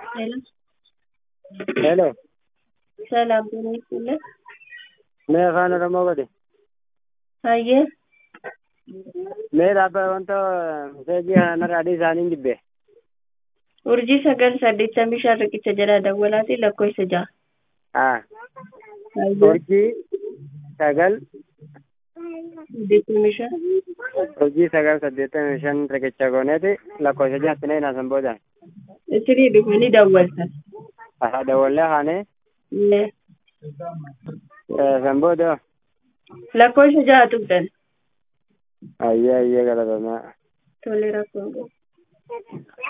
Hello. Hello. Salam alaikum. मैं खान रमो गए Haye. मेरा आप वंतो सेजी हनर अडी जानिंग दिबे Urji sagal saddeet misha riqicha jala dawwalaati lakkoofsa ja'a. हाँ Haye. उर्जी सगल Saddeet misha. उर्जी सगल सद्देते मिशन रकेचा कोने थे लको से जातने ना संबोधा Isiri dhufanii daawwatan. हाँ दवल्ले खाने Ne. संबोधो Lakkoofsa ja'a tuqdan. आये आये करा था ना Tole rakkoon.